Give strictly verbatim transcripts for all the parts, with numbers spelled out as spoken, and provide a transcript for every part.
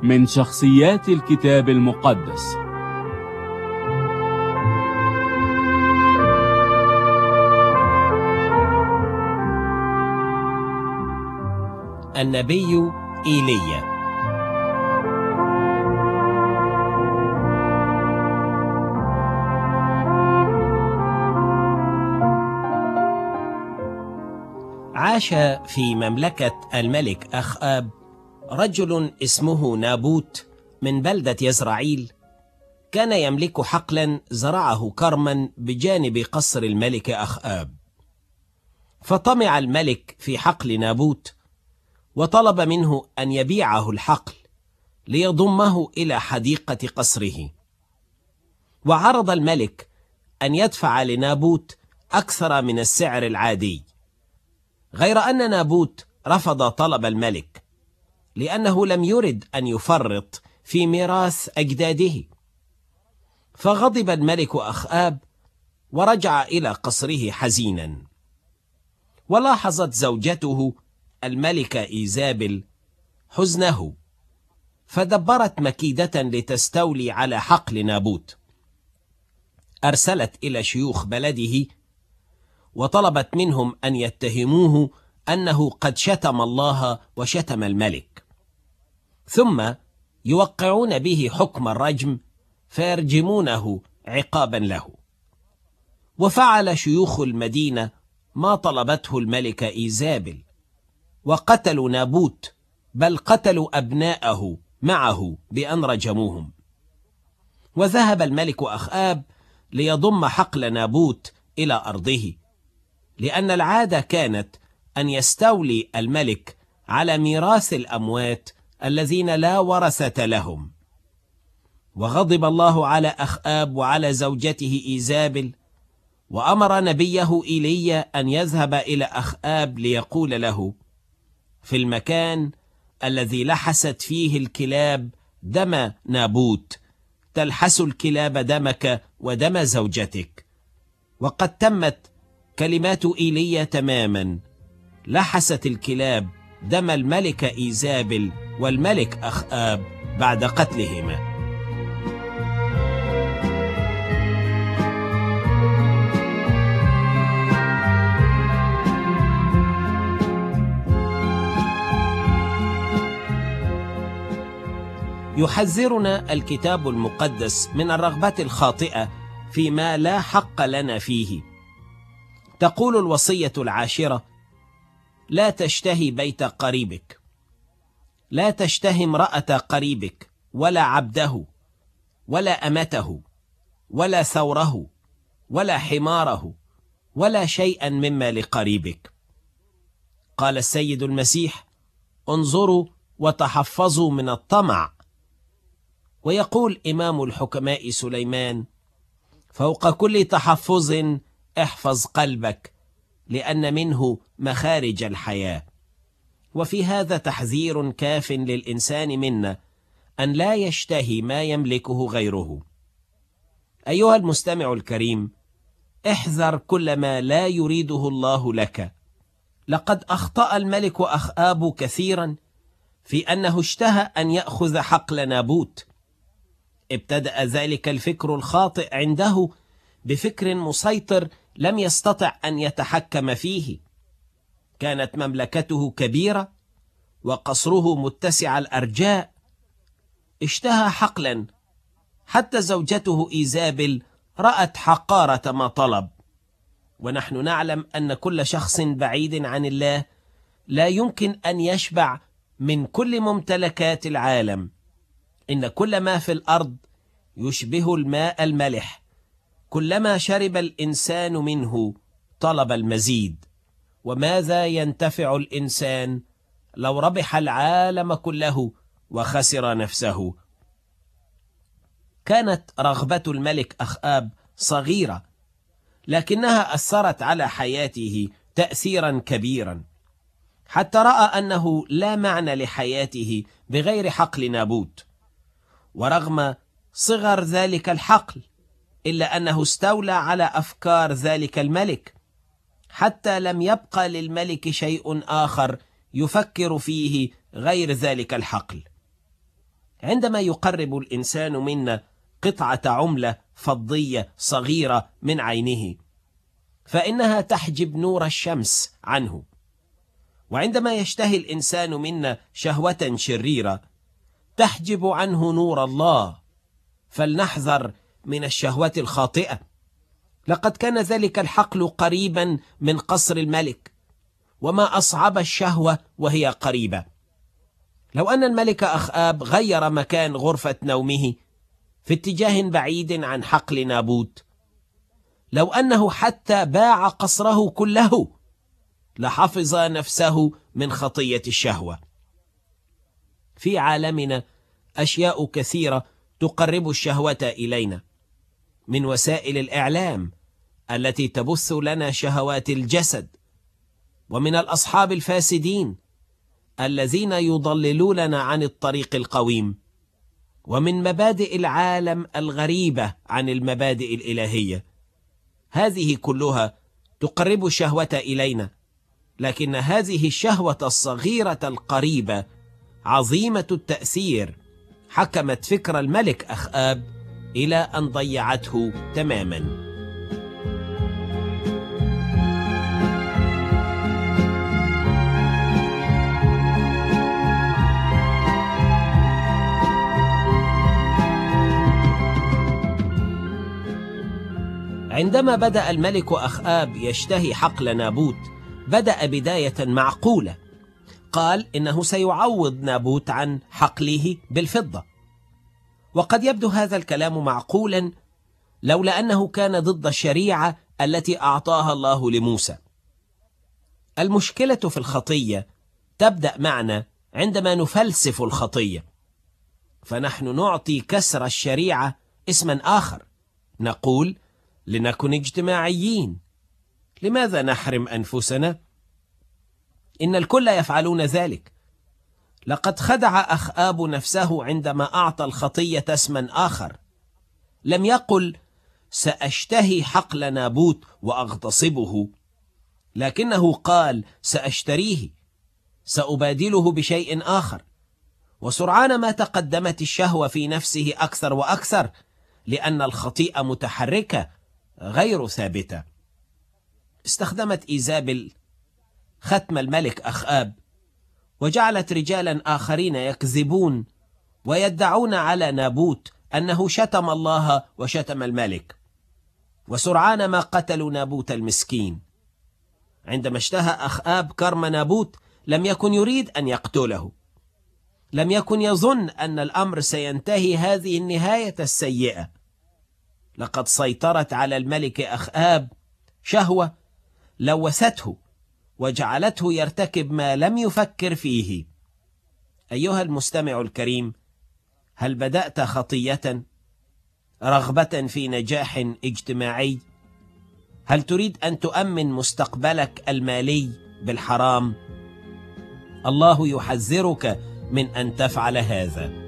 من شخصيات الكتاب المقدس. النبي إيليا. عاش في مملكة الملك أخآب رجل اسمه نابوت من بلدة يزرعيل، كان يملك حقلا زرعه كرما بجانب قصر الملك أخآب. فطمع الملك في حقل نابوت وطلب منه أن يبيعه الحقل ليضمه إلى حديقة قصره. وعرض الملك أن يدفع لنابوت أكثر من السعر العادي، غير أن نابوت رفض طلب الملك لأنه لم يرد أن يفرط في ميراث أجداده. فغضب الملك أخآب ورجع إلى قصره حزينا. ولاحظت زوجته الملكة إيزابل حزنه، فدبرت مكيدة لتستولي على حقل نابوت. أرسلت إلى شيوخ بلده وطلبت منهم أن يتهموه أنه قد شتم الله وشتم الملك، ثم يوقعون به حكم الرجم فيرجمونه عقابا له. وفعل شيوخ المدينة ما طلبته الملكة إيزابل، وقتلوا نابوت، بل قتلوا أبناءه معه بأن رجموهم. وذهب الملك أخآب ليضم حقل نابوت إلى أرضه، لأن العادة كانت أن يستولي الملك على ميراث الأموات الذين لا ورثة لهم. وغضب الله على أخآب وعلى زوجته إيزابل، وأمر نبيه إيليا أن يذهب إلى أخآب ليقول له: في المكان الذي لحست فيه الكلاب دم نابوت تلحس الكلاب دمك ودم زوجتك. وقد تمت كلمات إيليا تماما، لحست الكلاب دم الملكة إيزابل والملك أخآب بعد قتلهما. يحذرنا الكتاب المقدس من الرغبة الخاطئة فيما لا حق لنا فيه. تقول الوصية العاشرة: لا تشتهي بيت قريبك، لا تشتهي امرأة قريبك، ولا عبده، ولا أمته، ولا ثوره، ولا حماره، ولا شيئا مما لقريبك. قال السيد المسيح: انظروا وتحفظوا من الطمع. ويقول إمام الحكماء سليمان: فوق كل تحفظ احفظ قلبك، لأن منه مخارج الحياة. وفي هذا تحذير كاف للإنسان منا أن لا يشتهي ما يملكه غيره. أيها المستمع الكريم، احذر كل ما لا يريده الله لك. لقد أخطأ الملك أخآب كثيرا في أنه اشتهى أن يأخذ حقل نابوت. ابتدأ ذلك الفكر الخاطئ عنده بفكر مسيطر لم يستطع أن يتحكم فيه. كانت مملكته كبيرة وقصره متسع الأرجاء. اشتهى حقلا، حتى زوجته إيزابل رأت حقارة ما طلب. ونحن نعلم أن كل شخص بعيد عن الله لا يمكن أن يشبع من كل ممتلكات العالم. إن كل ما في الأرض يشبه الماء الملح، كلما شرب الإنسان منه طلب المزيد. وماذا ينتفع الإنسان لو ربح العالم كله وخسر نفسه؟ كانت رغبة الملك أخآب صغيرة، لكنها أثرت على حياته تأثيرا كبيرا، حتى رأى أنه لا معنى لحياته بغير حقل نابوت. ورغم صغر ذلك الحقل، إلا أنه استولى على أفكار ذلك الملك، حتى لم يبقى للملك شيء آخر يفكر فيه غير ذلك الحقل. عندما يقرب الإنسان منا قطعة عملة فضية صغيرة من عينه فإنها تحجب نور الشمس عنه، وعندما يشتهي الإنسان منا شهوة شريرة تحجب عنه نور الله، فلنحذر من الشهوات الخاطئة. لقد كان ذلك الحقل قريبا من قصر الملك، وما أصعب الشهوة وهي قريبة. لو أن الملك أخآب غير مكان غرفة نومه في اتجاه بعيد عن حقل نابوت، لو أنه حتى باع قصره كله، لحفظ نفسه من خطية الشهوة. في عالمنا أشياء كثيرة تقرب الشهوة إلينا، من وسائل الإعلام التي تبث لنا شهوات الجسد، ومن الأصحاب الفاسدين الذين يضللوننا عن الطريق القويم، ومن مبادئ العالم الغريبة عن المبادئ الإلهية. هذه كلها تقرب الشهوة إلينا، لكن هذه الشهوة الصغيرة القريبة عظيمة التأثير حكمت فكر الملك أخآب إلى أن ضيعته تماما. عندما بدأ الملك أخآب يشتهي حقل نابوت بدأ بداية معقولة. قال إنه سيعوض نابوت عن حقله بالفضة، وقد يبدو هذا الكلام معقولا لولا أنه كان ضد الشريعة التي أعطاها الله لموسى. المشكلة في الخطية تبدأ معنا عندما نفلسف الخطية، فنحن نعطي كسر الشريعة اسما آخر. نقول لنكن اجتماعيين. لماذا نحرم أنفسنا؟ إن الكل يفعلون ذلك. لقد خدع أخآب نفسه عندما أعطى الخطية اسما آخر. لم يقل سأشتهي حقل نابوت وأغتصبه، لكنه قال سأشتريه، سأبادله بشيء آخر. وسرعان ما تقدمت الشهوة في نفسه أكثر وأكثر، لأن الخطيئة متحركة غير ثابتة. استخدمت إيزابل ختم الملك أخآب، وجعلت رجالا آخرين يكذبون ويدعون على نابوت أنه شتم الله وشتم الملك، وسرعان ما قتلوا نابوت المسكين. عندما اشتهى أخآب كرم نابوت لم يكن يريد أن يقتله، لم يكن يظن أن الأمر سينتهي هذه النهاية السيئة. لقد سيطرت على الملك أخآب شهوة لوثته وجعلته يرتكب ما لم يفكر فيه. أيها المستمع الكريم، هل بدأت خطية رغبة في نجاح اجتماعي؟ هل تريد أن تؤمن مستقبلك المالي بالحرام؟ الله يحذرك من أن تفعل هذا.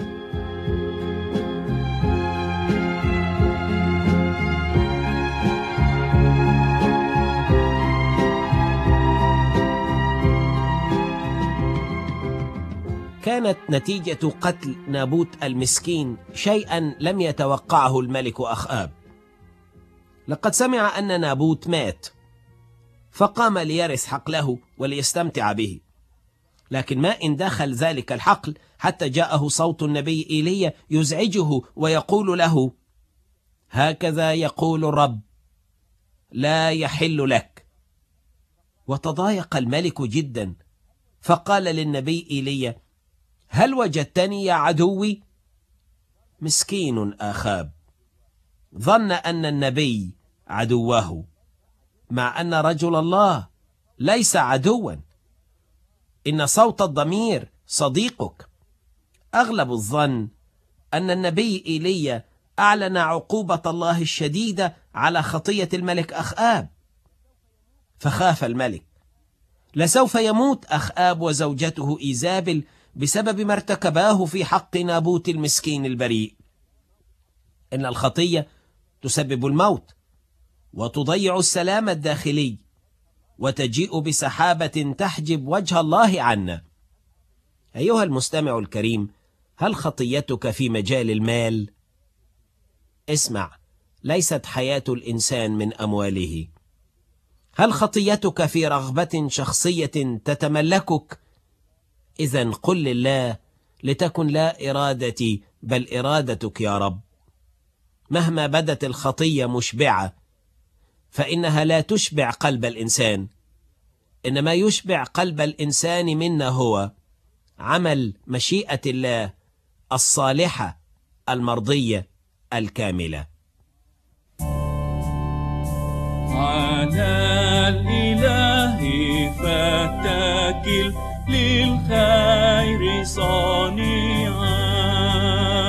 كانت نتيجة قتل نابوت المسكين شيئا لم يتوقعه الملك أخآب. لقد سمع أن نابوت مات، فقام ليرث حقله وليستمتع به. لكن ما إن دخل ذلك الحقل حتى جاءه صوت النبي إيليا يزعجه ويقول له: هكذا يقول الرب، لا يحل لك. وتضايق الملك جدا، فقال للنبي إيليا: هل وجدتني يا عدوي؟ مسكين أخاب، ظن أن النبي عدوه، مع أن رجل الله ليس عدوا. إن صوت الضمير صديقك. أغلب الظن أن النبي إيليا أعلن عقوبة الله الشديدة على خطية الملك أخآب، فخاف الملك. لسوف يموت أخآب وزوجته إيزابل بسبب ما ارتكباه في حق نابوت المسكين البريء. إن الخطية تسبب الموت وتضيع السلام الداخلي، وتجيء بسحابة تحجب وجه الله عنا. أيها المستمع الكريم، هل خطيتك في مجال المال؟ اسمع، ليست حياة الإنسان من أمواله. هل خطيتك في رغبة شخصية تتملكك؟ إذن قل لله: لتكن لا إرادتي بل إرادتك يا رب. مهما بدت الخطية مشبعة، فإنها لا تشبع قلب الإنسان، إنما يشبع قلب الإنسان منا هو عمل مشيئة الله الصالحة المرضية الكاملة. على الإله فاتكل للخير صانعا،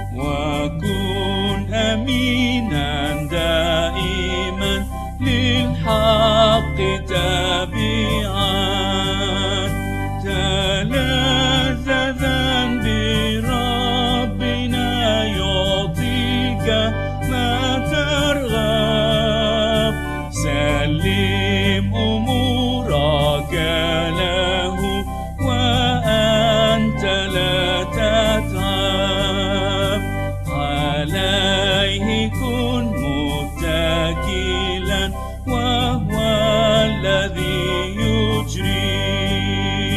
وكن أمينا دائما للحق تابعا، تلذذا بربنا يعطيك ما ترغب، سلم أمورك له وأنت لا تتعب، عليه كن متكلا وهو الذي يجري،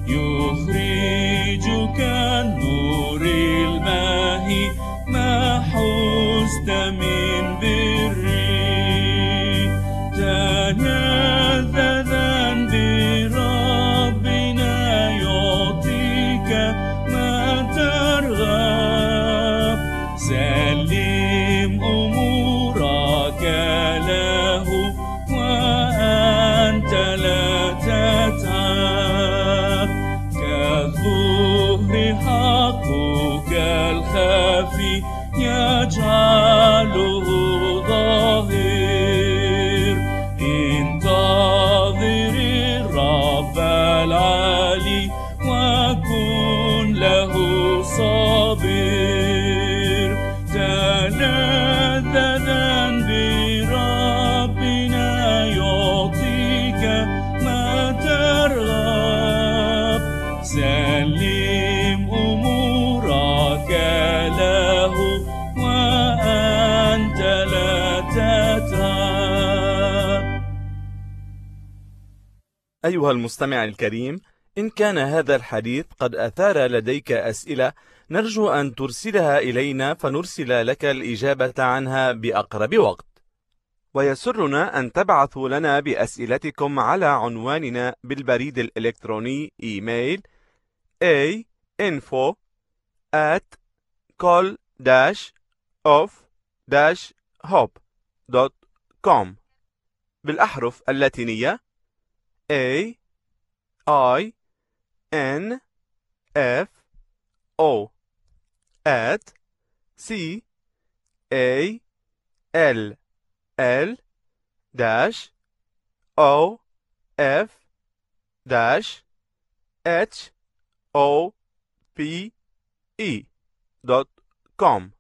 يخرجك النور الباهي ما حزت من بري، تلذذا بربنا يعطيك ما ترغب، سلم أمورك له وأنت لا تتعب، كالظهر حقك الخفي يجعله ظاهر، انتظر الرب العالي وكن له صابر، تلذذا بربنا يعطيك ما ترغب، سلم أمورك له وأنت لا تتعب. أيها المستمع الكريم، إن كان هذا الحديث قد أثار لديك أسئلة، نرجو أن ترسلها إلينا فنرسل لك الإجابة عنها بأقرب وقت. ويسرنا أن تبعثوا لنا بأسئلتكم على عنواننا بالبريد الإلكتروني إيميل a info at col dash of dash hope dot com بالأحرف اللاتينية A I N F O at C A L L dash O F dash H O P E dot com.